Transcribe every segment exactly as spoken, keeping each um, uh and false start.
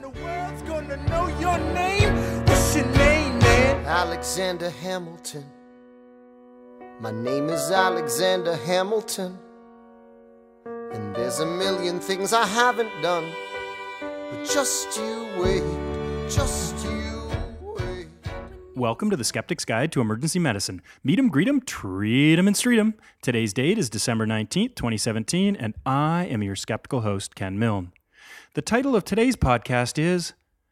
the world's gonna know your name. What's your name, man? Alexander Hamilton. My name is Alexander Hamilton. And there's a million things I haven't done. But just you wait, just you wait. Welcome to the Skeptic's Guide to Emergency Medicine. Meet 'em, greet 'em, treat 'em, and street 'em. Today's date is December nineteenth, twenty seventeen, and I am your skeptical host, Ken Milne. The title of today's podcast is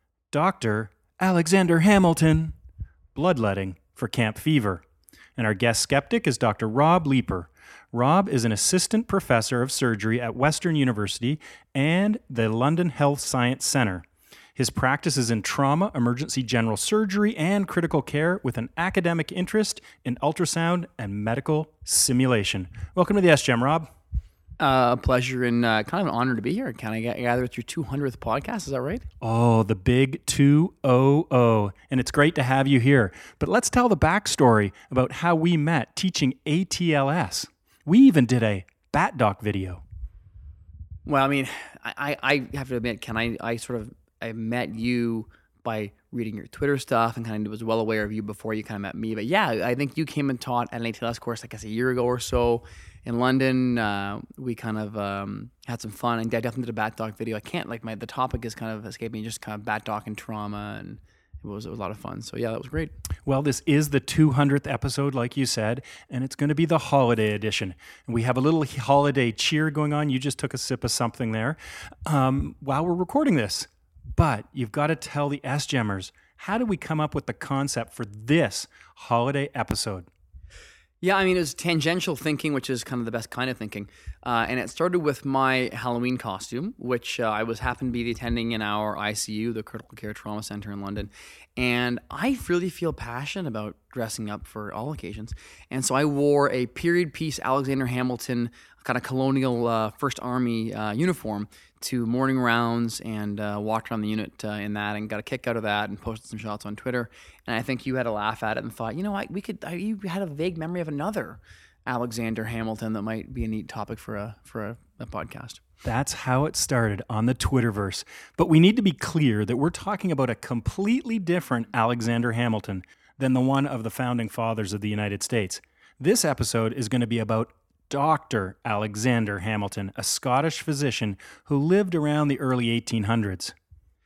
Doctor Alexander Hamilton, Bloodletting for Camp Fever. And our guest skeptic is Doctor Rob Leeper. Rob is an assistant professor of surgery at Western University and the London Health Science Centre. His practice is in trauma, emergency general surgery, and critical care with an academic interest in ultrasound and medical simulation. Welcome to the S G E M, Rob. Uh, a pleasure and uh, kind of an honor to be here. Can I gather it's your two hundredth podcast? Is that right? Oh, the big two hundred. And it's great to have you here. But let's tell the backstory about how we met teaching A T L S. We even did a Bat Doc video. Well, I mean, I, I have to admit, Ken, I, I sort of I met you by reading your Twitter stuff and kind of was well aware of you before you kind of met me. But yeah, I think you came and taught at an A T L S course, I guess, a year ago or so in London. Uh, we kind of um, had some fun, and I definitely did a Bat Doc video. I can't, like, my the topic is kind of escaping me, just kind of Bat Doc and trauma, and it was, it was a lot of fun. So yeah, that was great. Well, this is the two hundredth episode, like you said, and it's going to be the holiday edition. And we have a little holiday cheer going on. You just took a sip of something there um, while we're recording this. But you've got to tell the S G E Mers, how did we come up with the concept for this holiday episode? Yeah, I mean, it was tangential thinking, which is kind of the best kind of thinking. Uh, and it started with my Halloween costume, which uh, I was happened to be attending in our I C U, the Critical Care Trauma Center in London. And I really feel passionate about dressing up for all occasions. And so I wore a period piece Alexander Hamilton kind of colonial uh, First Army uh, uniform to morning rounds and uh, walked around the unit uh, in that and got a kick out of that and posted some shots on Twitter. And I think you had a laugh at it and thought, you know, I, we could. I, you had a vague memory of another Alexander Hamilton that might be a neat topic for a for a, a podcast. That's how it started on the Twitterverse. But we need to be clear that we're talking about a completely different Alexander Hamilton than the one of the founding fathers of the United States. This episode is going to be about Doctor Alexander Hamilton, a Scottish physician who lived around the early eighteen hundreds.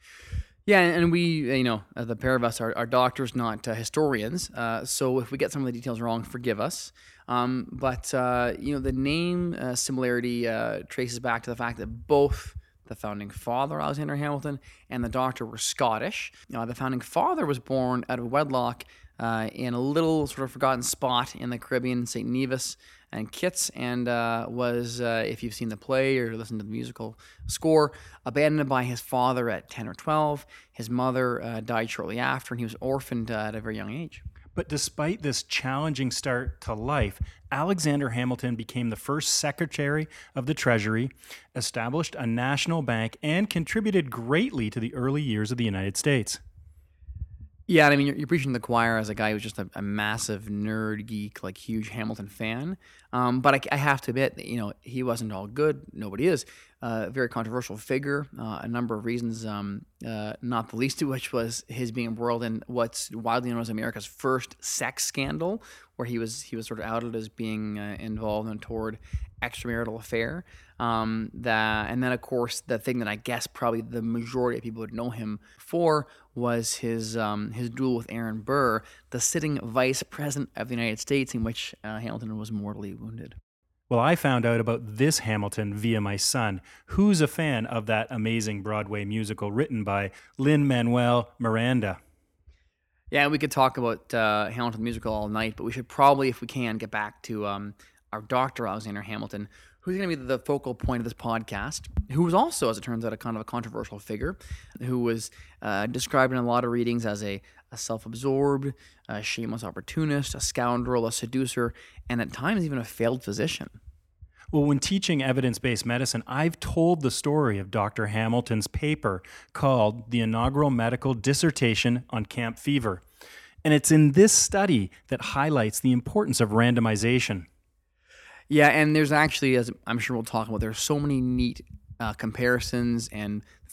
Yeah, and we, you know, the pair of us are, are doctors, not uh, historians. Uh, so if we get some of the details wrong, forgive us. Um, but, uh, you know, the name uh, similarity uh, traces back to the fact that both the founding father, Alexander Hamilton, and the doctor were Scottish. Uh, the founding father was born out of wedlock uh, in a little sort of forgotten spot in the Caribbean, Saint Nevis and Kitts, and uh, was, uh, if you've seen the play or listened to the musical score, abandoned by his father at ten or twelve. His mother uh, died shortly after, and he was orphaned uh, at a very young age. But despite this challenging start to life, Alexander Hamilton became the first Secretary of the Treasury, established a national bank, and contributed greatly to the early years of the United States. Yeah, I mean, you're, you're preaching to the choir as a guy who's just a, a massive nerd geek, like huge Hamilton fan. Um, but I, I have to admit, that, you know, he wasn't all good. Nobody is. Uh, a very controversial figure. Uh, a number of reasons, um, uh, not the least of which was his being embroiled in what's widely known as America's first sex scandal, where he was he was sort of outed as being uh, involved in a toward extramarital affair. Um, that and then of course the thing that I guess probably the majority of people would know him for was his um, his duel with Aaron Burr, the sitting vice president of the United States, in which uh, Hamilton was mortally wounded. Well, I found out about this Hamilton via my son, who's a fan of that amazing Broadway musical written by Lin-Manuel Miranda. Yeah, we could talk about uh, Hamilton the musical all night, but we should probably, if we can, get back to um, our Doctor Alexander Hamilton, who's going to be the focal point of this podcast, who was also, as it turns out, a kind of a controversial figure, who was uh, described in a lot of readings as a, a self-absorbed, a shameless opportunist, a scoundrel, a seducer, and at times even a failed physician. Well, when teaching evidence-based medicine, I've told the story of Doctor Hamilton's paper called The Inaugural Medical Dissertation on Camp Fever. And it's in this study that highlights the importance of randomization. Yeah, and there's actually, as I'm sure we'll talk about, there's so many neat uh, comparisons and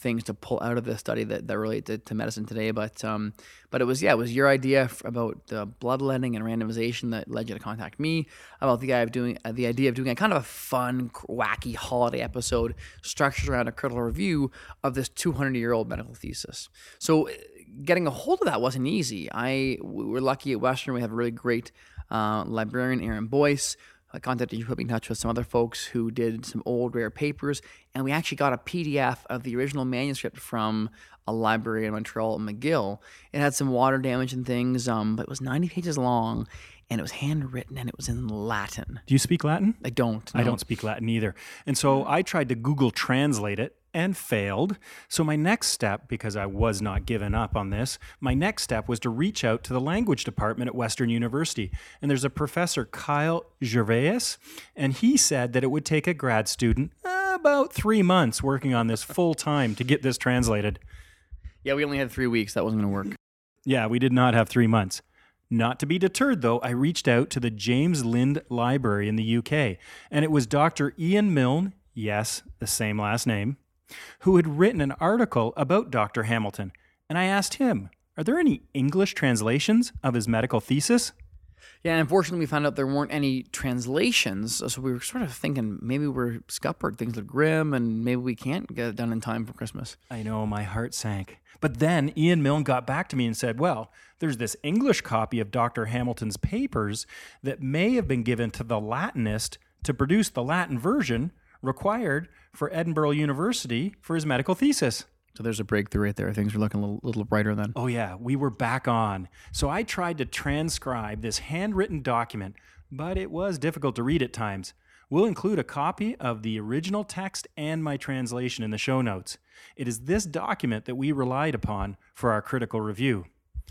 things to pull out of this study that, that relate to, to medicine today. But um, but it was, yeah, it was your idea f- about the bloodletting and randomization that led you to contact me about the idea of doing, uh, the idea of doing a kind of a fun, wacky holiday episode structured around a critical review of this two hundred year old medical thesis. So getting a hold of that wasn't easy. I, we were lucky at Western. We have a really great uh, librarian, Aaron Boyce. I contacted you, put me in touch with some other folks who did some old rare papers, and we actually got a P D F of the original manuscript from a library in Montreal, McGill. It had some water damage and things, um, but it was ninety pages long, and it was handwritten, and it was in Latin. Do you speak Latin? I don't. No. I don't speak Latin either. And so I tried to Google Translate it and failed. So my next step, because I was not giving up on this, my next step was to reach out to the language department at Western University. And there's a professor, Kyle Gervais, and he said that it would take a grad student uh, about three months working on this full time to get this translated. Yeah, we only had three weeks. That wasn't going to work. Yeah, we did not have three months. Not to be deterred, though, I reached out to the James Lind Library in the U K, and it was Doctor Ian Milne, yes, the same last name, who had written an article about Doctor Hamilton. And I asked him, are there any English translations of his medical thesis? Yeah, and unfortunately, we found out there weren't any translations, so we were sort of thinking maybe we're scuppered, things look grim, and maybe we can't get it done in time for Christmas. I know, my heart sank. But then Ian Milne got back to me and said, well, there's this English copy of Doctor Hamilton's papers that may have been given to the Latinist to produce the Latin version required for Edinburgh University for his medical thesis. So there's a breakthrough right there. Things are looking a little, little brighter then. Oh yeah, we were back on. So I tried to transcribe this handwritten document, but it was difficult to read at times. We'll include a copy of the original text and my translation in the show notes. It is this document that we relied upon for our critical review.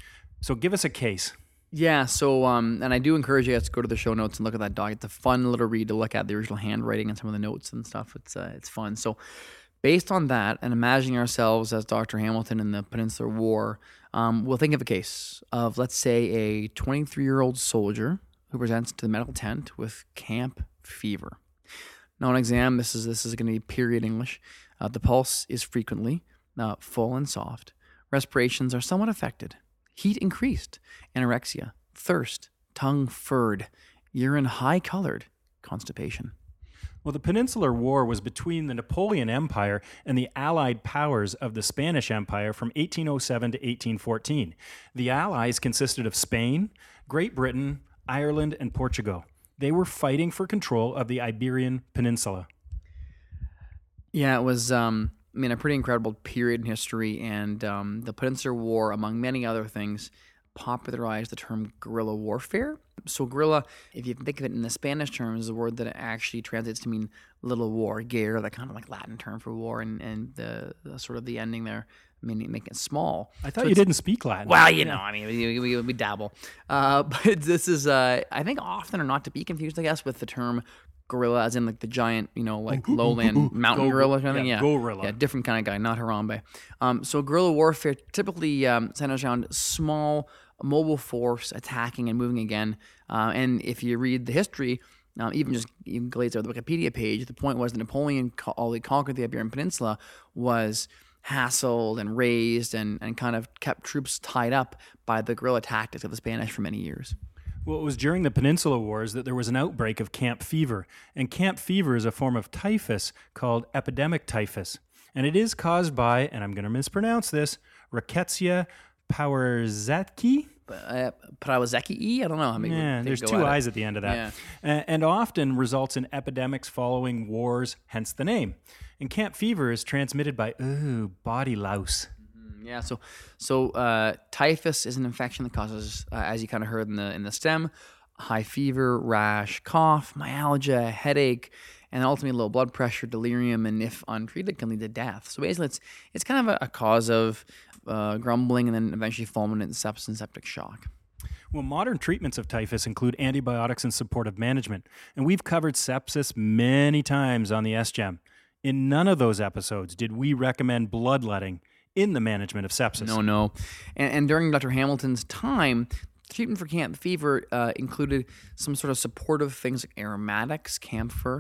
So give us a case. Yeah, so, um, and I do encourage you guys to go to the show notes and look at that doc. It's a fun little read to look at the original handwriting and some of the notes and stuff. It's uh, it's fun. So based on that, and imagining ourselves as Doctor Hamilton in the Peninsular War, um, we'll think of a case of, let's say, a twenty-three-year-old soldier who presents to the medical tent with camp fever. Now on exam, this is this is going to be period English. Uh, the pulse is frequently uh, full and soft. Respirations are somewhat affected. Heat increased, anorexia, thirst, tongue furred, urine high-colored, constipation. Well, the Peninsular War was between the Napoleon Empire and the Allied powers of the Spanish Empire from eighteen oh seven to eighteen fourteen. The Allies consisted of Spain, Great Britain, Ireland, and Portugal. They were fighting for control of the Iberian Peninsula. Yeah, it was, um, I mean, a pretty incredible period in history, and um, the Peninsular War, among many other things, popularized the term guerrilla warfare. So guerrilla, if you think of it in the Spanish terms, is a word that actually translates to mean little war, guerra, that kind of like Latin term for war, and, and the, the sort of the ending there, meaning making it small. I thought so you didn't speak Latin. Well, you know, I mean, we, we, we dabble. Uh, but this is, uh, I think, often or not to be confused, I guess, with the term gorilla, as in like the giant, you know, like lowland mountain Go- gorilla kind of thing. yeah, Yeah, gorilla. Yeah, different kind of guy, not Harambe. Um, so guerrilla warfare typically um, centers around small mobile force attacking and moving again. Uh, and if you read the history, um, even just you can glaze over the Wikipedia page, the point was that Napoleon, although he conquered the Iberian Peninsula, was hassled and raised and, and kind of kept troops tied up by the guerrilla tactics of the Spanish for many years. Well, it was during the Peninsula Wars that there was an outbreak of camp fever. And camp fever is a form of typhus called epidemic typhus. And it is caused by, and I'm going to mispronounce this, Rickettsia Prawerzki. Uh, Prawerzki? I don't know how many. Yeah, they there's go two at it. I's at the end of that. Yeah. A- And often results in epidemics following wars, hence the name. And camp fever is transmitted by, ooh, body louse. Yeah, so so uh, typhus is an infection that causes, uh, as you kind of heard in the in the stem, high fever, rash, cough, myalgia, headache, and ultimately low blood pressure, delirium, and if untreated, can lead to death. So basically, it's it's kind of a, a cause of uh, grumbling and then eventually fulminant sepsis and septic shock. Well, modern treatments of typhus include antibiotics and supportive management, and we've covered sepsis many times on the S G E M. In none of those episodes did we recommend bloodletting in the management of sepsis. No, no. And, and during Doctor Hamilton's time, treatment for camp fever uh, included some sort of supportive things like aromatics, camphor,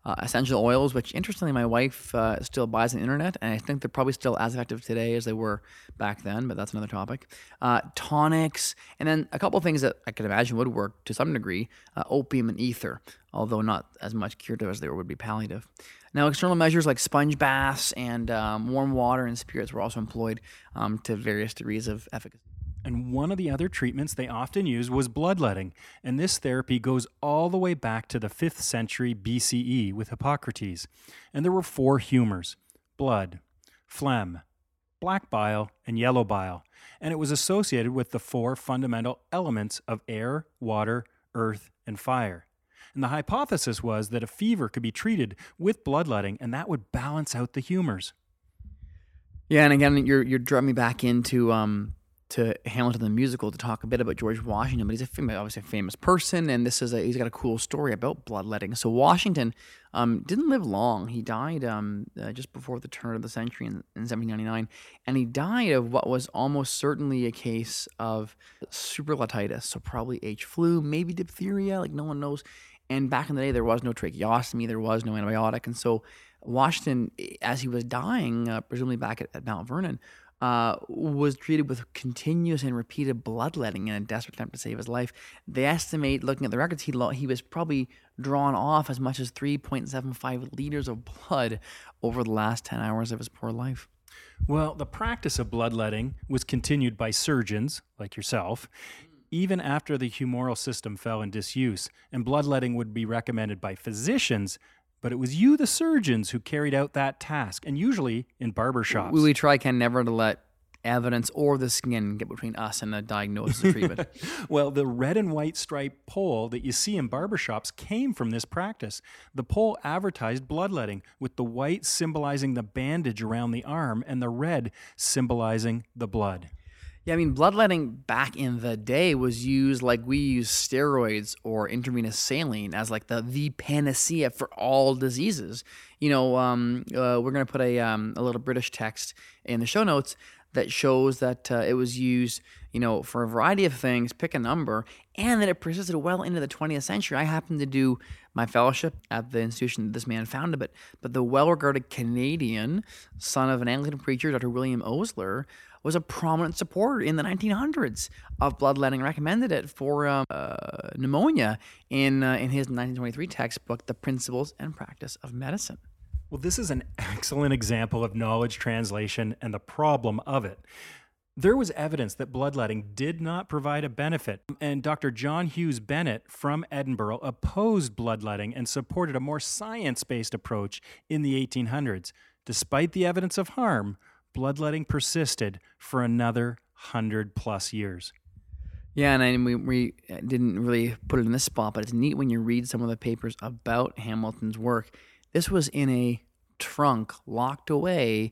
uh, essential oils, which interestingly my wife uh, still buys on the internet, and I think they're probably still as effective today as they were back then, but that's another topic. Uh, tonics, and then a couple of things that I could imagine would work to some degree, uh, opium and ether, although not as much curative as they would be palliative. Now, external measures like sponge baths and um, warm water and spirits were also employed um, to various degrees of efficacy. And one of the other treatments they often used was bloodletting, and this therapy goes all the way back to the fifth century B C E with Hippocrates. And there were four humors: blood, phlegm, black bile, and yellow bile. And it was associated with the four fundamental elements of air, water, earth, and fire. And the hypothesis was that a fever could be treated with bloodletting, and that would balance out the humors. Yeah, and again, you're you're drawing me back into um, to Hamilton the musical to talk a bit about George Washington, but he's a famous, obviously a famous person, and this is a, he's got a cool story about bloodletting. So Washington um, didn't live long. He died um, uh, just before the turn of the century in, in seventeen ninety-nine, and he died of what was almost certainly a case of superlatitis, so probably H flu, maybe diphtheria, like no one knows. And back in the day, there was no tracheostomy, there was no antibiotic, and so Washington, as he was dying, uh, presumably back at, at Mount Vernon, uh, was treated with continuous and repeated bloodletting in a desperate attempt to save his life. They estimate, looking at the records, he lo- he was probably drawn off as much as three point seven five liters of blood over the last ten hours of his poor life. Well, the practice of bloodletting was continued by surgeons, like yourself, even after the humoral system fell in disuse, and bloodletting would be recommended by physicians, but it was you, the surgeons, who carried out that task, and usually in barber shops. We, we try, Ken, never to let evidence or the skin get between us and the diagnosis of treatment. Well, the red and white striped pole that you see in barbershops came from this practice. The pole advertised bloodletting, with the white symbolizing the bandage around the arm and the red symbolizing the blood. Yeah, I mean, bloodletting back in the day was used like we use steroids or intravenous saline as like the, the panacea for all diseases. You know, um, uh, we're going to put a, um, a little British text in the show notes that shows that uh, it was used, you know, for a variety of things, pick a number, and that it persisted well into the twentieth century. I happened to do my fellowship at the institution that this man founded, but, but the well-regarded Canadian son of an Anglican preacher, Doctor William Osler, was a prominent supporter in the nineteen hundreds of bloodletting, recommended it for um, uh, pneumonia in uh, in his nineteen twenty-three textbook, The Principles and Practice of Medicine. Well, this is an excellent example of knowledge translation and the problem of it. There was evidence that bloodletting did not provide a benefit, and Doctor John Hughes Bennett from Edinburgh opposed bloodletting and supported a more science-based approach in the eighteen hundreds. Despite the evidence of harm, bloodletting persisted for another hundred plus years. Yeah, and I, we, we didn't really put it in this spot, but it's neat when you read some of the papers about Hamilton's work. This was in a trunk locked away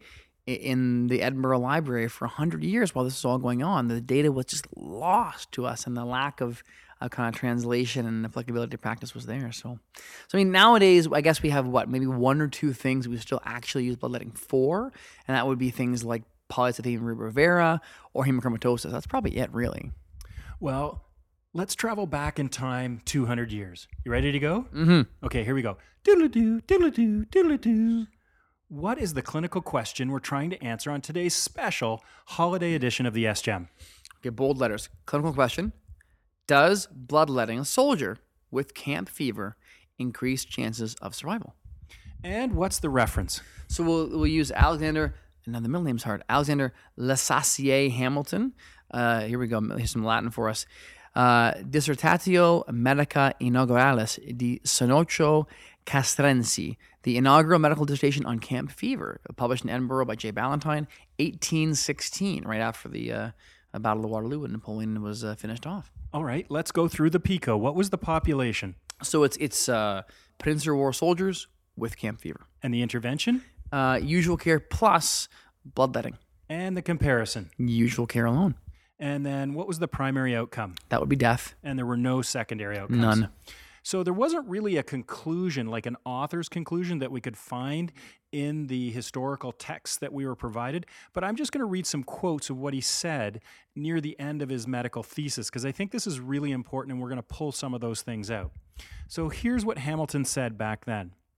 in the Edinburgh Library for one hundred years while this was all going on. The data was just lost to us, and the lack of uh, kind of translation and applicability to practice was there. So, so I mean, nowadays, I guess we have, what, maybe one or two things we still actually use bloodletting for, and that would be things like polycythemia rubra vera or hemochromatosis. That's probably it, really. Well, let's travel back in time two hundred years. You ready to go? Mm-hmm. Okay, here we go. Diddle-doo, diddle-doo, diddle-doo. What is the clinical question we're trying to answer on today's special holiday edition of the S G E M? Okay, bold letters. Clinical question. Does bloodletting a soldier with camp fever increase chances of survival? And what's the reference? So we'll, we'll use Alexander, now the middle name's hard, Alexander Lasassier Hamilton. Uh, here we go. Here's some Latin for us. Uh, Dissertatio Medica Inauguralis di Sonocho Castrense, the inaugural medical dissertation on camp fever, published in Edinburgh by J. Ballantyne, eighteen sixteen, right after the uh, Battle of Waterloo when Napoleon was uh, finished off. All right, let's go through the PICO. What was the population? So it's it's uh, Peninsular War soldiers with camp fever. And the intervention? Uh, usual care plus bloodletting. And the comparison? Usual care alone. And then what was the primary outcome? That would be death. And there were no secondary outcomes? None. So there wasn't really a conclusion, like an author's conclusion that we could find in the historical texts that we were provided. But I'm just going to read some quotes of what he said near the end of his medical thesis, because I think this is really important and we're going to pull some of those things out. So here's what Hamilton said back then.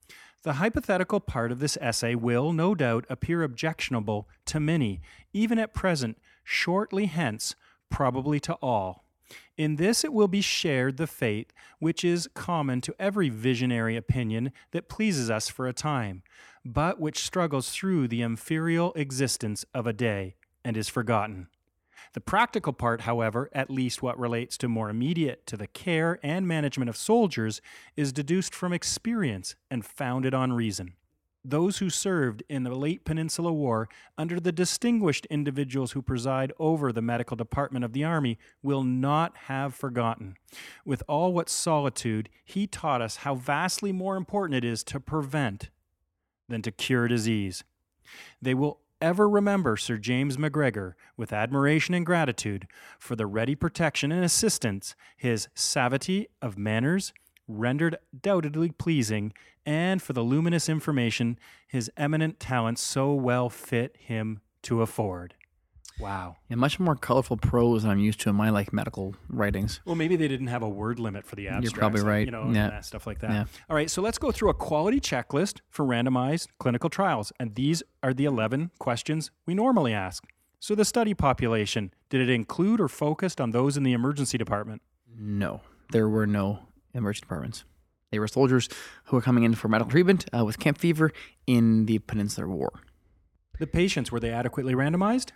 The hypothetical part of this essay will, no doubt, appear objectionable to many, even at present, shortly hence, probably to all. In this it will be shared the fate which is common to every visionary opinion that pleases us for a time, but which struggles through the ephemeral existence of a day and is forgotten. The practical part, however, at least what relates to more immediate to the care and management of soldiers, is deduced from experience and founded on reason. Those who served in the late Peninsula War under the distinguished individuals who preside over the medical department of the Army will not have forgotten, with all what solitude he taught us, how vastly more important it is to prevent than to cure disease. They will ever remember Sir James MacGregor with admiration and gratitude for the ready protection and assistance his suavity of manners rendered doubtedly pleasing, and for the luminous information his eminent talents so well fit him to afford. Wow. Yeah, much more colorful prose than I'm used to in my like medical writings. Well, maybe they didn't have a word limit for the abstracts. You're probably right. You know, yeah. and that, stuff like that. Yeah. All right, so let's go through a quality checklist for randomized clinical trials, and these are the eleven questions we normally ask. So the study population, did it include or focused on those in the emergency department? No, there were no emergency departments. They were soldiers who were coming in for medical treatment uh, with camp fever in the Peninsular War. The patients, were they adequately randomized?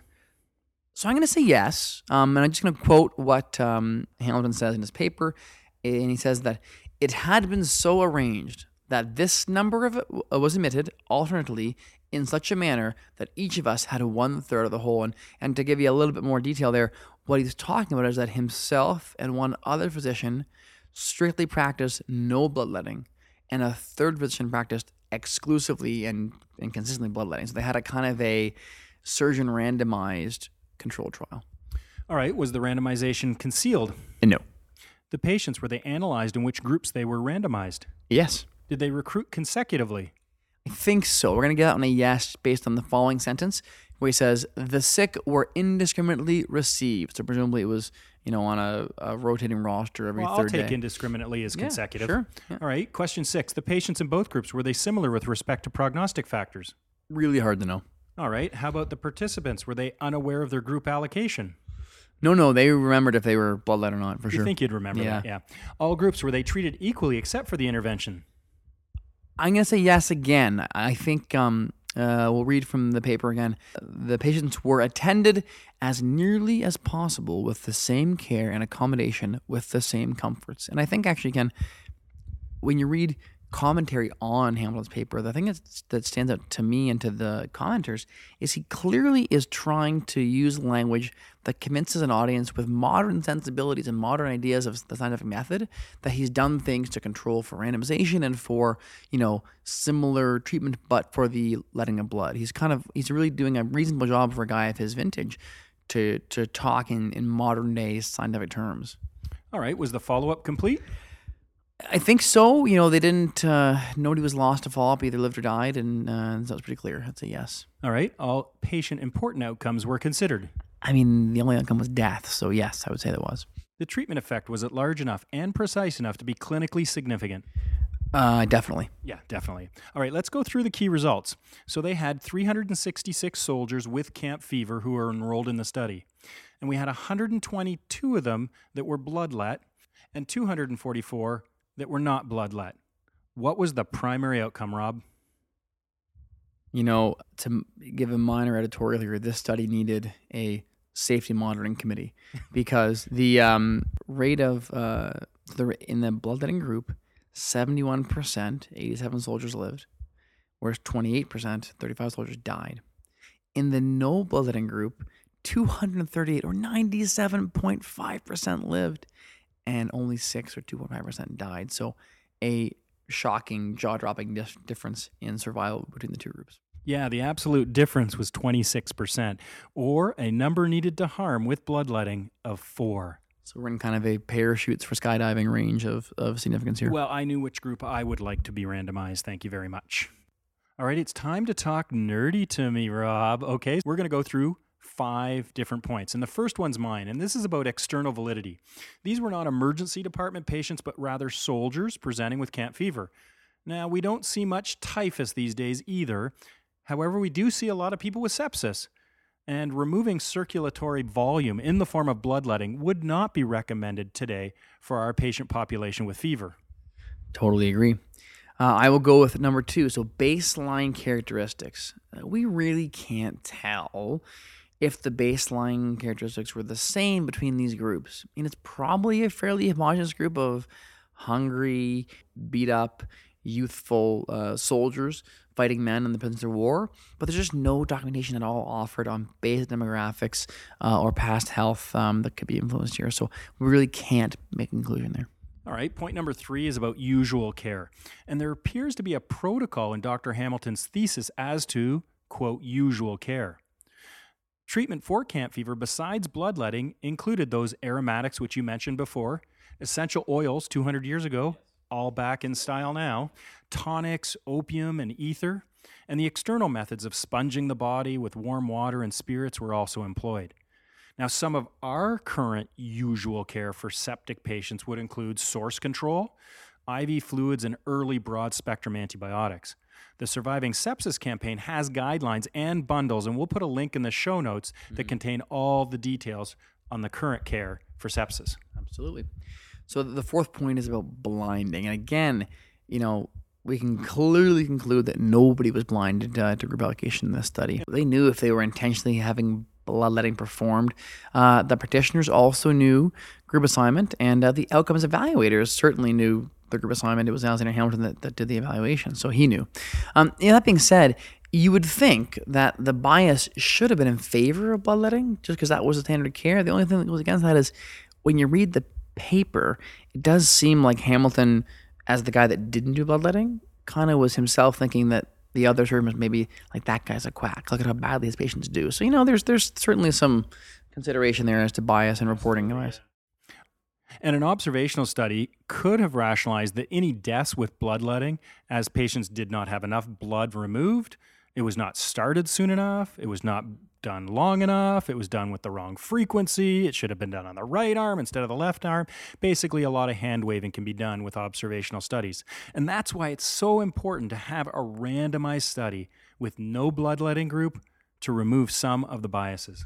So I'm going to say yes, um, and I'm just going to quote what um, Hamilton says in his paper, and he says that it had been so arranged that this number of uh, was admitted alternately in such a manner that each of us had one third of the whole. And, and to give you a little bit more detail there, what he's talking about is that himself and one other physician strictly practiced no bloodletting, and a third physician practiced exclusively and, and consistently bloodletting. So they had a kind of a surgeon randomized control trial. All right, was the randomization concealed? And no. The patients, were they analyzed in which groups they were randomized? Yes. Did they recruit consecutively? I think so. We're going to get out on a yes based on the following sentence where he says, the sick were indiscriminately received. So presumably it was, you know, on a, a rotating roster every well, third I'll take day. indiscriminately as Yeah, consecutive. sure. Yeah. All right, question six. The patients in both groups, were they similar with respect to prognostic factors? Really hard to know. All right, how about the participants? Were they unaware of their group allocation? No, no, they remembered if they were bloodlet or not, for You sure. think you'd remember Yeah. that, yeah. All groups, were they treated equally except for the intervention? I'm going to say yes again. I think um, uh, we'll read from the paper again. The patients were attended as nearly as possible with the same care and accommodation with the same comforts. And I think actually, again, when you read commentary on Hamilton's paper, the thing that's, that stands out to me and to the commenters is he clearly is trying to use language that convinces an audience with modern sensibilities and modern ideas of the scientific method that he's done things to control for randomization and for, you know, similar treatment, but for the letting of blood. He's kind of, he's really doing a reasonable job for a guy of his vintage to to talk in, in modern day scientific terms. All right, was the follow-up complete? I think so. You know, they didn't, uh, nobody was lost to follow-up, either lived or died, and uh, that was pretty clear. That's a yes. All right, all patient important outcomes were considered. I mean, the only outcome was death, so yes, I would say there was. The treatment effect, was it large enough and precise enough to be clinically significant? Uh, definitely. Yeah, definitely. All right, let's go through the key results. So they had three hundred sixty-six soldiers with camp fever who were enrolled in the study. And we had one hundred twenty-two of them that were bloodlet and two hundred forty-four that were not bloodlet. What was the primary outcome, Rob? You know, to give a minor editorial here, this study needed a safety monitoring committee because the um, rate of, uh, the in the bloodletting group, seventy-one percent, eighty-seven soldiers lived, whereas twenty-eight percent, thirty-five soldiers died. In the no bloodletting group, two hundred thirty-eight or ninety-seven point five percent lived, and only six or two point five percent died. So a shocking, jaw-dropping dif- difference in survival between the two groups. Yeah, the absolute difference was twenty-six percent, or a number needed to harm with bloodletting of four. So we're in kind of a parachutes for skydiving range of, of significance here. Well, I knew which group I would like to be randomized. Thank you very much. All right, it's time to talk nerdy to me, Rob. Okay, we're going to go through five different points. And the first one's mine, and this is about external validity. These were not emergency department patients, but rather soldiers presenting with camp fever. Now, we don't see much typhus these days either. However, we do see a lot of people with sepsis. And removing circulatory volume in the form of bloodletting would not be recommended today for our patient population with fever. Totally agree. Uh, I will go with number two. So baseline characteristics. Uh, we really can't tell if the baseline characteristics were the same between these groups. I mean, it's probably a fairly homogeneous group of hungry, beat up, youthful uh, soldiers fighting men in the presence of war, but there's just no documentation at all offered on basic demographics uh, or past health um, that could be influenced here. So we really can't make a conclusion there. All right, point number three is about usual care. And there appears to be a protocol in Doctor Hamilton's thesis as to, quote, usual care. Treatment for camp fever, besides bloodletting, included those aromatics which you mentioned before, essential oils two hundred years ago, all back in style now, tonics, opium, and ether, and the external methods of sponging the body with warm water and spirits were also employed. Now, some of our current usual care for septic patients would include source control, I V fluids, and early broad-spectrum antibiotics. The Surviving Sepsis campaign has guidelines and bundles, and we'll put a link in the show notes mm-hmm. that contain all the details on the current care for sepsis. Absolutely. So the fourth point is about blinding. And again, you know, we can clearly conclude that nobody was blinded uh, to group allocation in this study. They knew if they were intentionally having bloodletting performed. Uh, the practitioners also knew group assignment, and uh, the outcomes evaluators certainly knew the group assignment. It was Alexander Hamilton that, that did the evaluation, so he knew. Um, you know, that being said, you would think that the bias should have been in favor of bloodletting, just because that was the standard of care. The only thing that goes against that is when you read the paper, it does seem like Hamilton, as the guy that didn't do bloodletting, kind of was himself thinking that the other term is maybe like, that guy's a quack. Look at how badly his patients do. So, you know, there's there's certainly some consideration there as to bias and reporting bias. And an observational study could have rationalized that any deaths with bloodletting, as patients did not have enough blood removed, it was not started soon enough, it was not done long enough, it was done with the wrong frequency, it should have been done on the right arm instead of the left arm. Basically, a lot of hand waving can be done with observational studies. And that's why it's so important to have a randomized study with no bloodletting group to remove some of the biases.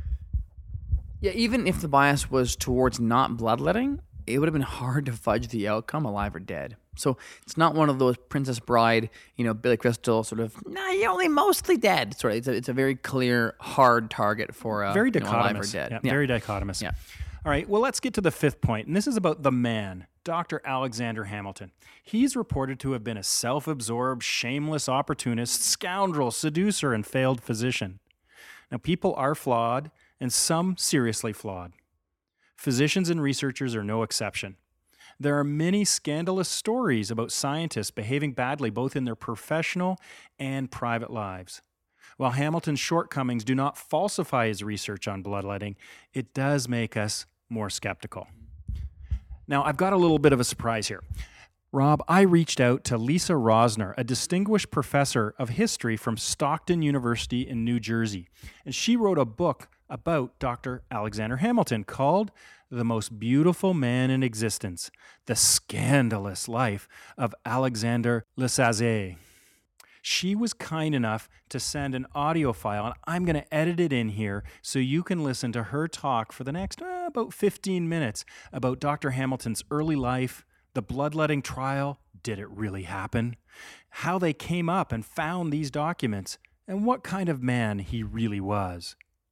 Yeah, even if the bias was towards not bloodletting, it would have been hard to fudge the outcome, alive or dead. So it's not one of those Princess Bride, you know, Billy Crystal sort of, nah, you're only mostly dead. Sorry, it's a, it's a very clear, hard target for uh, very dichotomous. You know, alive or dead. dead. Yeah, yeah. Very dichotomous. Yeah. All right, well, let's get to the fifth point, and this is about the man, Doctor Alexander Hamilton. He's reported to have been a self-absorbed, shameless opportunist, scoundrel, seducer, and failed physician. Now, people are flawed, and some seriously flawed. Physicians and researchers are no exception. There are many scandalous stories about scientists behaving badly both in their professional and private lives. While Hamilton's shortcomings do not falsify his research on bloodletting, it does make us more skeptical. Now, I've got a little bit of a surprise here. Rob, I reached out to Lisa Rosner, a distinguished professor of history from Stockton University in New Jersey, and she wrote a book about Doctor Alexander Hamilton called The Most Beautiful Man in Existence, The Scandalous Life of Alexander Lesassier. She was kind enough to send an audio file, and I'm going to edit it in here so you can listen to her talk for the next uh, about fifteen minutes about Doctor Hamilton's early life, the bloodletting trial, did it really happen, how they came up and found these documents, and what kind of man he really was.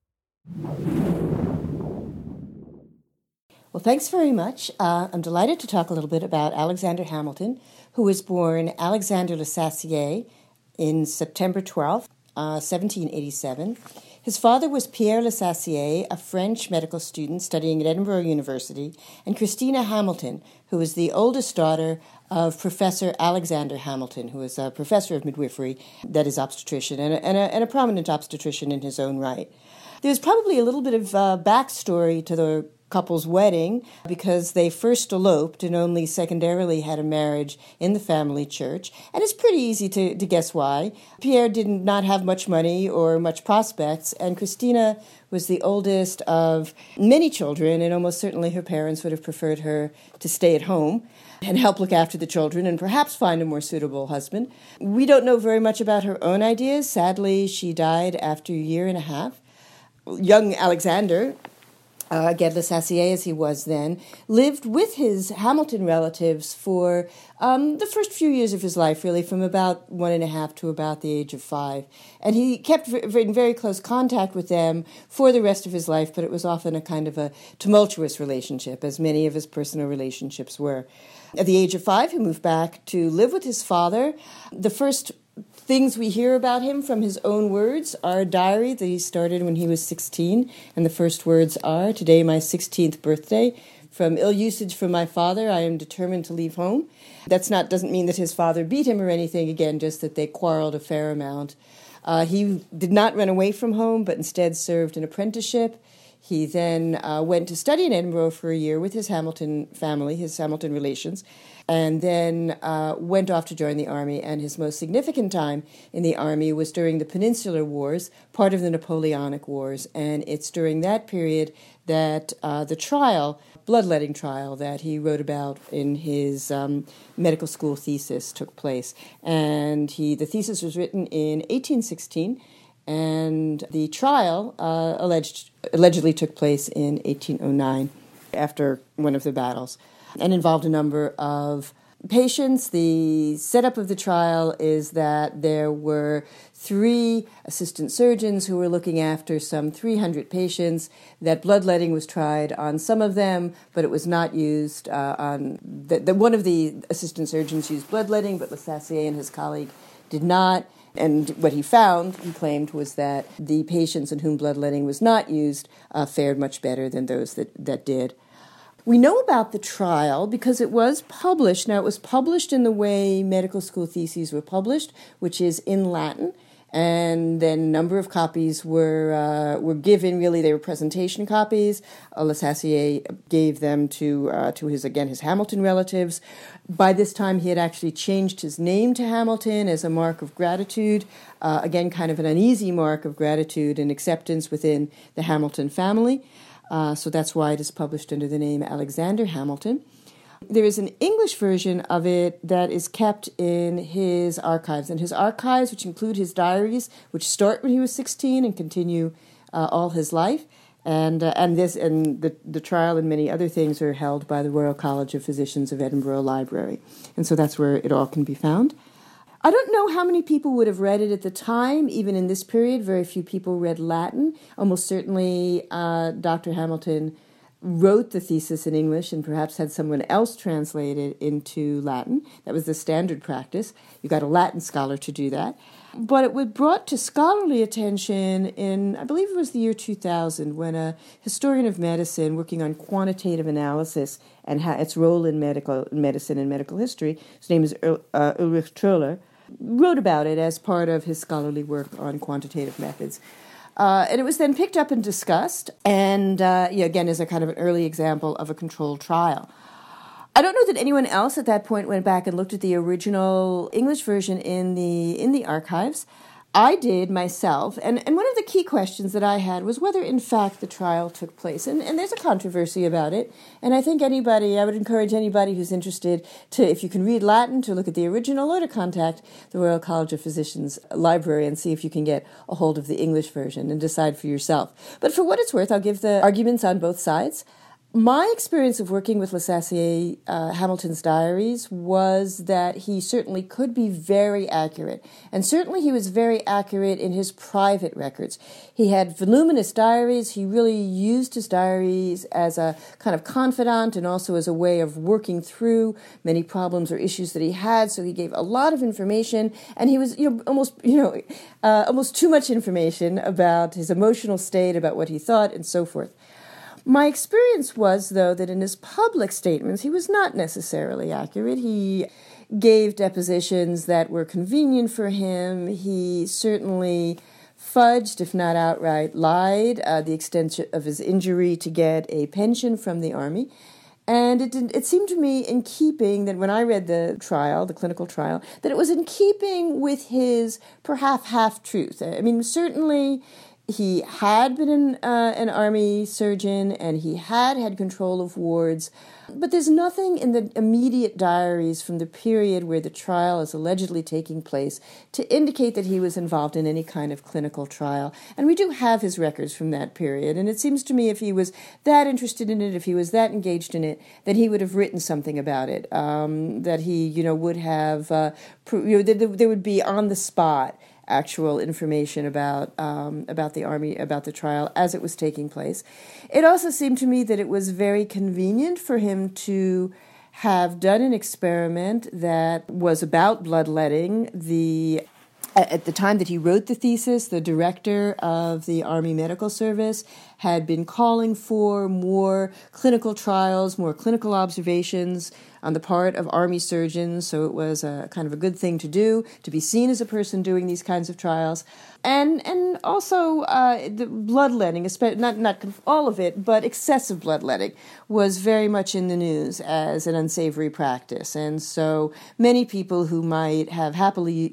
Well, thanks very much. Uh, I'm delighted to talk a little bit about Alexander Hamilton, who was born Alexander Lesassier in September twelfth, uh, seventeen eighty-seven. His father was Pierre Lesassier, a French medical student studying at Edinburgh University, and Christina Hamilton, who was the oldest daughter of Professor Alexander Hamilton, who was a professor of midwifery, that is obstetrician, and a, and a, and a prominent obstetrician in his own right. There's probably a little bit of uh, backstory to the couple's wedding because they first eloped and only secondarily had a marriage in the family church. And it's pretty easy to, to guess why. Pierre did not have much money or much prospects, and Christina was the oldest of many children, and almost certainly her parents would have preferred her to stay at home and help look after the children and perhaps find a more suitable husband. We don't know very much about her own ideas. Sadly, she died after a year and a half. Young Alexander, Uh, again, Lesassier, as he was then, lived with his Hamilton relatives for um, the first few years of his life, really, from about one and a half to about the age of five. And he kept v- in very close contact with them for the rest of his life, but it was often a kind of a tumultuous relationship, as many of his personal relationships were. At the age of five, he moved back to live with his father. The first things we hear about him from his own words are a diary that he started when he was sixteen, and the first words are, "Today, my sixteenth birthday. From ill usage from my father, I am determined to leave home." That's not doesn't mean that his father beat him or anything, again, just that they quarreled a fair amount. Uh, he did not run away from home, but instead served an apprenticeship. He then uh, went to study in Edinburgh for a year with his Hamilton family, his Hamilton relations, and then uh, went off to join the army. And his most significant time in the army was during the Peninsular Wars, part of the Napoleonic Wars. And it's during that period that uh, the trial, bloodletting trial, that he wrote about in his um, medical school thesis took place. And he the thesis was written in eighteen sixteen, and the trial uh, alleged allegedly took place in eighteen oh nine after one of the battles and involved a number of patients. The setup of the trial is that there were three assistant surgeons who were looking after some three hundred patients, that bloodletting was tried on some of them, but it was not used uh, on... The, the, one of the assistant surgeons used bloodletting, but Lesassier and his colleague did not. And what he found, he claimed, was that the patients in whom bloodletting was not used uh, fared much better than those that, that did. We know about the trial because it was published. Now, it was published in the way medical school theses were published, which is in Latin, and then a number of copies were uh, were given. Really, they were presentation copies. Uh, Lesassier gave them to uh, to his again his Hamilton relatives. By this time, he had actually changed his name to Hamilton as a mark of gratitude. Uh, again, kind of an uneasy mark of gratitude and acceptance within the Hamilton family. Uh, so that's why it is published under the name Alexander Hamilton. There is an English version of it that is kept in his archives. And his archives, which include his diaries, which start when he was sixteen and continue uh, all his life. And uh, and this and the, the trial and many other things are held by the Royal College of Physicians of Edinburgh Library. And so that's where it all can be found. I don't know how many people would have read it at the time. Even in this period, very few people read Latin. Almost certainly uh, Doctor Hamilton wrote the thesis in English and perhaps had someone else translate it into Latin. That was the standard practice. You got a Latin scholar to do that. But it was brought to scholarly attention in, I believe it was the year two thousand, when a historian of medicine working on quantitative analysis and ha- its role in medical medicine and medical history, his name is Ul- uh, Ulrich Troller, wrote about it as part of his scholarly work on quantitative methods. Uh, and it was then picked up and discussed, and uh, yeah, again, as a kind of an early example of a controlled trial. I don't know that anyone else at that point went back and looked at the original English version in the in the archives. I did myself, and, and one of the key questions that I had was whether, in fact, the trial took place. And, and there's a controversy about it, and I think anybody, I would encourage anybody who's interested to, if you can read Latin, to look at the original or to contact the Royal College of Physicians library and see if you can get a hold of the English version and decide for yourself. But for what it's worth, I'll give the arguments on both sides. My experience of working with Lesassier, uh, Hamilton's diaries, was that he certainly could be very accurate. And certainly he was very accurate in his private records. He had voluminous diaries. He really used his diaries as a kind of confidant and also as a way of working through many problems or issues that he had. So he gave a lot of information, and he was, you know, almost, you know, uh, almost too much information about his emotional state, about what he thought, and so forth. My experience was, though, that in his public statements, he was not necessarily accurate. He gave depositions that were convenient for him. He certainly fudged, if not outright lied, uh, the extent of his injury to get a pension from the Army. And it did, it seemed to me in keeping that when I read the trial, the clinical trial, that it was in keeping with his perhaps half-truth. I mean, certainly he had been an, uh, an Army surgeon and he had had control of wards, but there's nothing in the immediate diaries from the period where the trial is allegedly taking place to indicate that he was involved in any kind of clinical trial. And we do have his records from that period, and it seems to me if he was that interested in it, if he was that engaged in it, that he would have written something about it, um, that he, you know, would have, uh, you know, there, there would be on the spot actual information about um, about the Army, about the trial as it was taking place. It also seemed to me that it was very convenient for him to have done an experiment that was about bloodletting. The At the time that he wrote the thesis, the director of the Army Medical Service had been calling for more clinical trials, more clinical observations on the part of Army surgeons, so it was a kind of a good thing to do, to be seen as a person doing these kinds of trials. And and also uh, the bloodletting, not, not all of it, but excessive bloodletting was very much in the news as an unsavory practice. And so many people who might have happily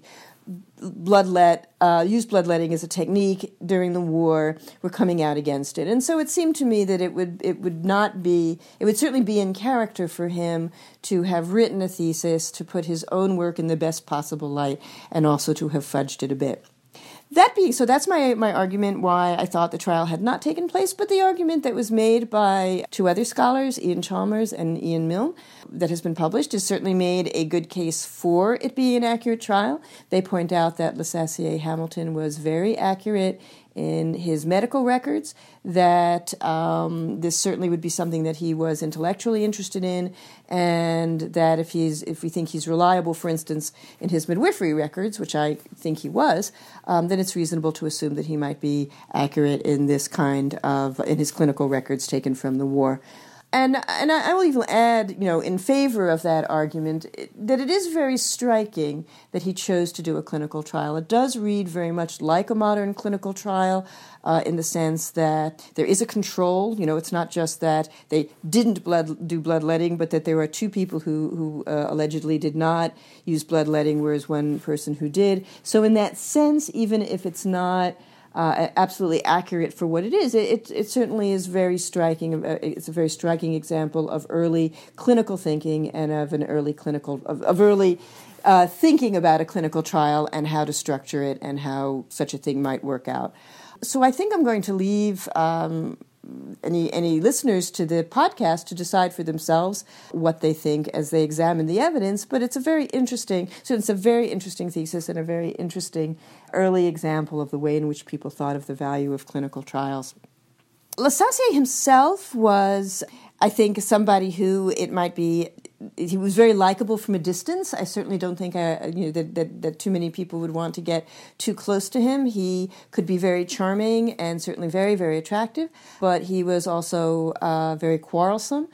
bloodlet, uh, used bloodletting as a technique during the war were coming out against it. And so it seemed to me that it would it would not be, it would certainly be in character for him to have written a thesis, to put his own work in the best possible light, and also to have fudged it a bit. That being so, that's my, my argument why I thought the trial had not taken place, but the argument that was made by two other scholars, Ian Chalmers and Ian Milne, that has been published, has certainly made a good case for it being an accurate trial. They point out that Lesassier Hamilton was very accurate in his medical records, that um, this certainly would be something that he was intellectually interested in, and that if he's if we think he's reliable, for instance, in his midwifery records, which I think he was, um, then it's reasonable to assume that he might be accurate in this kind of, in his clinical records taken from the war. And and I will even add, you know, in favor of that argument, that it is very striking that he chose to do a clinical trial. It does read very much like a modern clinical trial uh, in the sense that there is a control. You know, it's not just that they didn't blood, do bloodletting, but that there were two people who, who uh, allegedly did not use bloodletting, whereas one person who did. So in that sense, even if it's not Uh, absolutely accurate for what it is, It, it it certainly is very striking. It's a very striking example of early clinical thinking and of an early clinical of, of early uh, thinking about a clinical trial and how to structure it and how such a thing might work out. So I think I'm going to leave Um, Any any listeners to the podcast to decide for themselves what they think as they examine the evidence, but it's a very interesting, so it's a very interesting thesis and a very interesting early example of the way in which people thought of the value of clinical trials. Lesassier himself was, I think, somebody who it might be, he was very likable from a distance. I certainly don't think I, you know, that, that, that too many people would want to get too close to him. He could be very charming and certainly very, very attractive, but he was also uh, very quarrelsome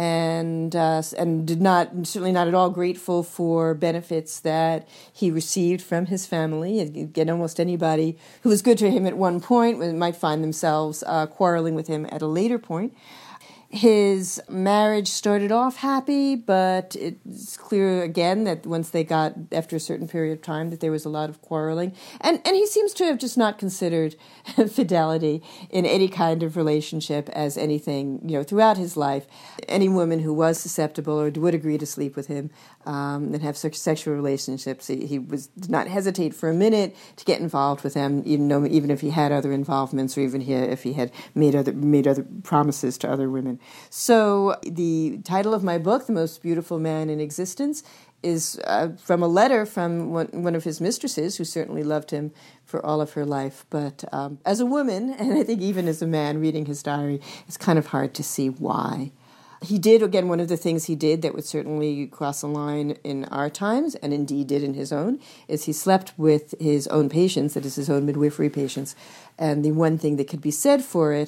and uh, and did not, certainly not at all grateful for benefits that he received from his family. Again, almost anybody who was good to him at one point might find themselves uh, quarreling with him at a later point. His marriage started off happy, but it's clear again that once they got, after a certain period of time, that there was a lot of quarreling. And and he seems to have just not considered fidelity in any kind of relationship as anything, you know, throughout his life. Any woman who was susceptible or would agree to sleep with him um, and have such sexual relationships, he, he was did not hesitate for a minute to get involved with them, even though, even if he had other involvements or even he, if he had made other made other promises to other women. So the title of my book, The Most Beautiful Man in Existence, is uh, from a letter from one, one of his mistresses, who certainly loved him for all of her life. But um, as a woman, and I think even as a man reading his diary, it's kind of hard to see why. He did, again, one of the things he did that would certainly cross a line in our times, and indeed did in his own, is he slept with his own patients, that is his own midwifery patients. And the one thing that could be said for it,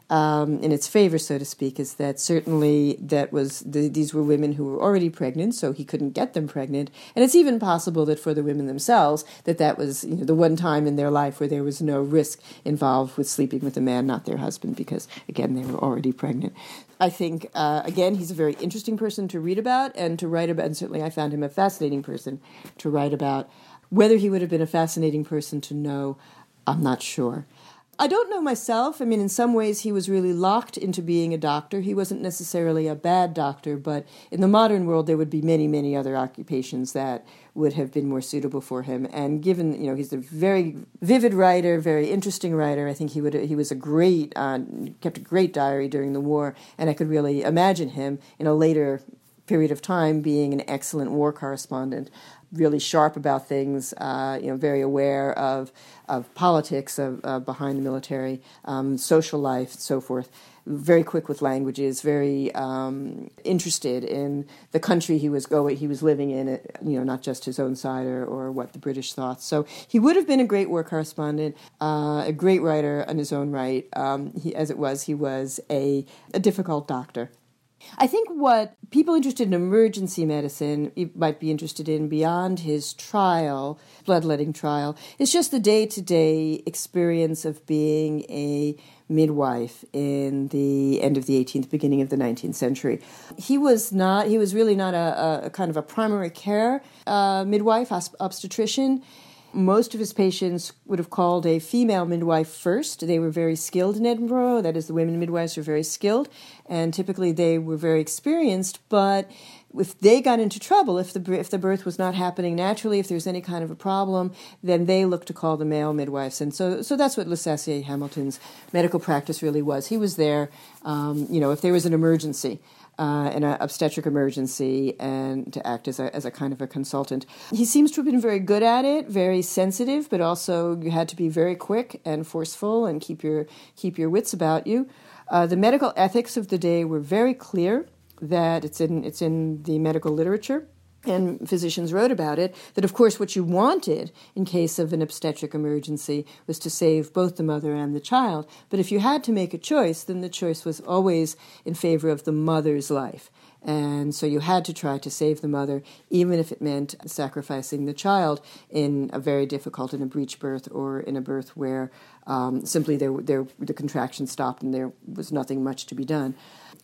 um, in its favor, so to speak, is that certainly that was the, these were women who were already pregnant, so he couldn't get them pregnant. And it's even possible that for the women themselves, that that was you know, the one time in their life where there was no risk involved with sleeping with a man, not their husband, because, again, they were already pregnant. I think, uh, again, he's a very interesting person to read about and to write about, and certainly I found him a fascinating person to write about. Whether he would have been a fascinating person to know, I'm not sure. I don't know myself. I mean, in some ways, he was really locked into being a doctor. He wasn't necessarily a bad doctor, but in the modern world, there would be many, many other occupations that would have been more suitable for him. And given, you know, he's a very vivid writer, very interesting writer. I think he would he was a great, uh, kept a great diary during the war, and I could really imagine him in a later period of time being an excellent war correspondent. Really sharp about things, uh, you know, very aware of of politics, of uh, behind the military, um, social life, and so forth. Very quick with languages, very um, interested in the country he was going, he was living in. You know, not just his own side or, or what the British thought. So he would have been a great war correspondent, uh, a great writer in his own right. Um, he, as it was, he was a, a difficult doctor. I think what people interested in emergency medicine might be interested in beyond his trial, bloodletting trial, is just the day-to-day experience of being a midwife in the end of the eighteenth, beginning of the nineteenth century. He was not, he was really not a, a kind of a primary care uh, midwife, obstetrician. Most of his patients would have called a female midwife first. They were very skilled in Edinburgh. That is, the women midwives were very skilled, and typically they were very experienced. But if they got into trouble, if the if the birth was not happening naturally, if there was any kind of a problem, then they looked to call the male midwives. And so, so that's what Le Sassier Hamilton's medical practice really was. He was there, um, you know, if there was an emergency. Uh, an obstetric emergency, and to act as a as a kind of a consultant. He seems to have been very good at it, very sensitive, but also you had to be very quick and forceful and keep your keep your wits about you. Uh, the medical ethics of the day were very clear. That it's in it's in the medical literature. And physicians wrote about it, that of course what you wanted in case of an obstetric emergency was to save both the mother and the child. But if you had to make a choice, then the choice was always in favor of the mother's life. And so you had to try to save the mother, even if it meant sacrificing the child in a very difficult, in a breech birth or in a birth where um, simply there, there, the contraction stopped and there was nothing much to be done.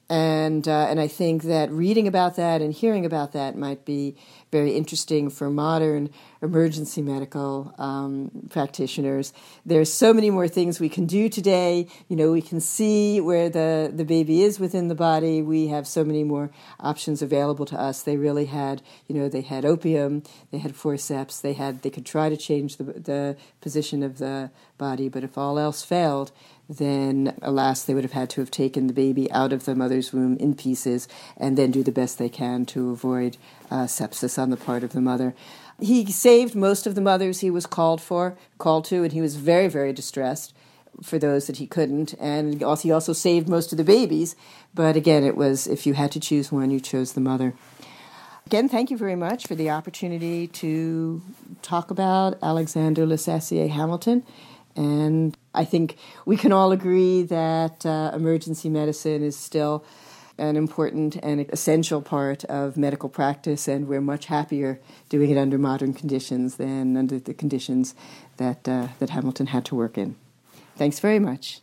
And uh, and I think that reading about that and hearing about that might be very interesting for modern emergency medical um, practitioners. There's so many more things we can do today. You know, we can see where the, the baby is within the body. We have so many more options available to us. They really had, you know, they had opium, they had forceps, they had they could try to change the the position of the body, but if all else failed, then, alas, they would have had to have taken the baby out of the mother's womb in pieces and then do the best they can to avoid uh, sepsis on the part of the mother. He saved most of the mothers he was called for, called to, and he was very, very distressed for those that he couldn't. And also, he also saved most of the babies. But again, it was, if you had to choose one, you chose the mother. Again, thank you very much for the opportunity to talk about Alexander Le Sassier Hamilton. And I think we can all agree that uh, emergency medicine is still an important and essential part of medical practice, and we're much happier doing it under modern conditions than under the conditions that uh, that Hamilton had to work in. Thanks very much.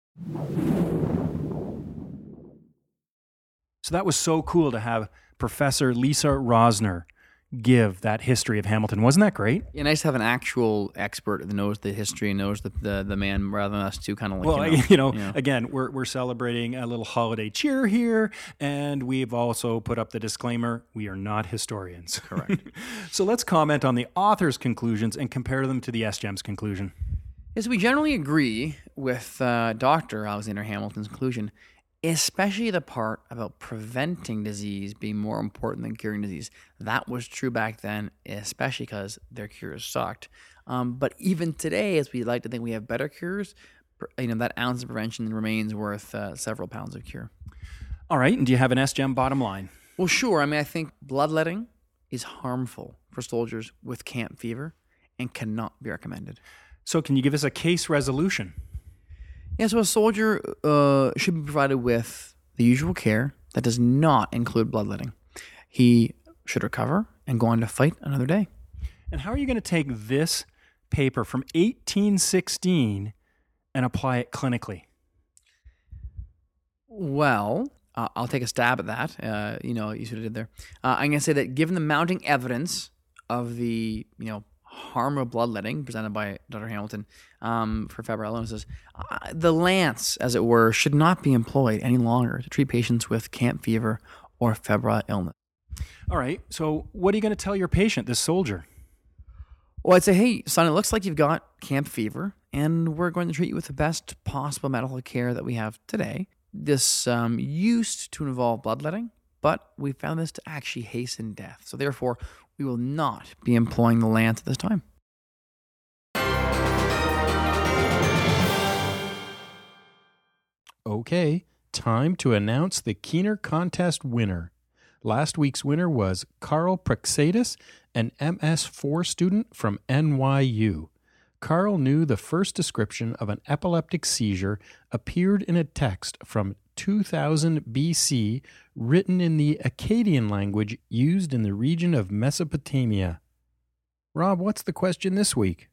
So that was so cool to have Professor Lisa Rosner give that history of Hamilton. Wasn't that great? Yeah, nice to have an actual expert that knows the history and knows the the, the man rather than us two kind of like, well, you know, you know, you know. Again, we're we're celebrating a little holiday cheer here, and we've also put up the disclaimer, we are not historians. Correct. So let's comment on the author's conclusions and compare them to the S G E M's conclusion. Yes, we generally agree with uh, Doctor Alexander Hamilton's conclusion, especially the part about preventing disease being more important than curing disease. That was true back then, especially because their cures sucked. Um, but even today, as we like to think we have better cures, you know, that ounce of prevention remains worth uh, several pounds of cure. All right, and do you have an S G E M bottom line? Well, sure. I mean, I think bloodletting is harmful for soldiers with camp fever and cannot be recommended. So can you give us a case resolution? Yeah, so a soldier uh, should be provided with the usual care that does not include bloodletting. He should recover and go on to fight another day. And how are you going to take this paper from eighteen sixteen and apply it clinically? Well, uh, I'll take a stab at that. Uh, you know, you sort of did there. Uh, I'm going to say that given the mounting evidence of the, you know, harm of bloodletting presented by Doctor Hamilton um, for febrile illnesses, uh, the lance, as it were, should not be employed any longer to treat patients with camp fever or febrile illness. All right. So what are you going to tell your patient, this soldier? Well, I'd say, hey, son, it looks like you've got camp fever, and we're going to treat you with the best possible medical care that we have today. This um, used to involve bloodletting, but we found this to actually hasten death. So therefore, we will not be employing the lance at this time. Okay, time to announce the Keener Contest winner. Last week's winner was Carl Praxedis, an M S four student from N Y U. Carl knew the first description of an epileptic seizure appeared in a text from two thousand B C written in the Akkadian language used in the region of Mesopotamia. Rob, what's the question this week?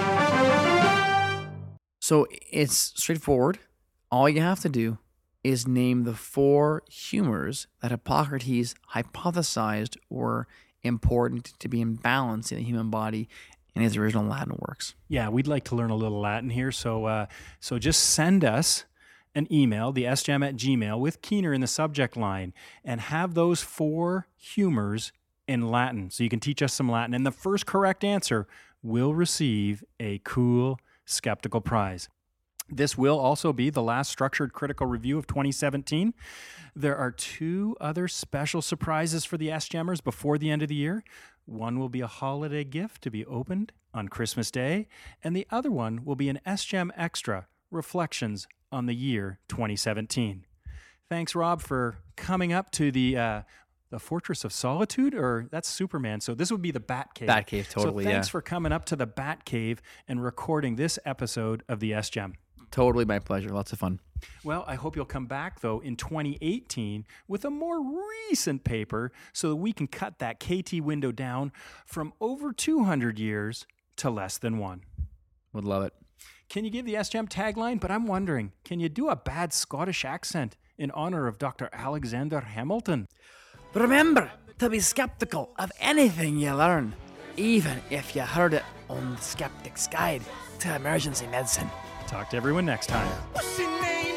So it's straightforward. All you have to do is name the four humors that Hippocrates hypothesized were important to be in balance in the human body in his original Latin works. Yeah, we'd like to learn a little Latin here, so uh, so just send us an email, the s jam at gmail, with Keener in the subject line, and have those four humors in Latin, so you can teach us some Latin. And the first correct answer will receive a cool skeptical prize. This will also be the last structured critical review of twenty seventeen. There are two other special surprises for the S-Jammers before the end of the year. One will be a holiday gift to be opened on Christmas Day, and the other one will be an S-Jam Extra, Reflections on the Year twenty seventeen. Thanks, Rob, for coming up to the uh, the Fortress of Solitude, or that's Superman. So this would be the Bat Cave. Bat Cave, totally, So thanks yeah. for coming up to the Bat Cave and recording this episode of the S-Jam. Totally my pleasure. Lots of fun. Well, I hope you'll come back, though, in twenty eighteen with a more recent paper so that we can cut that K T window down from over two hundred years to less than one. Would love it. Can you give the S-Jam tagline? But I'm wondering, can you do a bad Scottish accent in honor of Doctor Alexander Hamilton? Remember to be skeptical of anything you learn, even if you heard it on the Skeptic's Guide to Emergency Medicine. Talk to everyone next time. What's your name?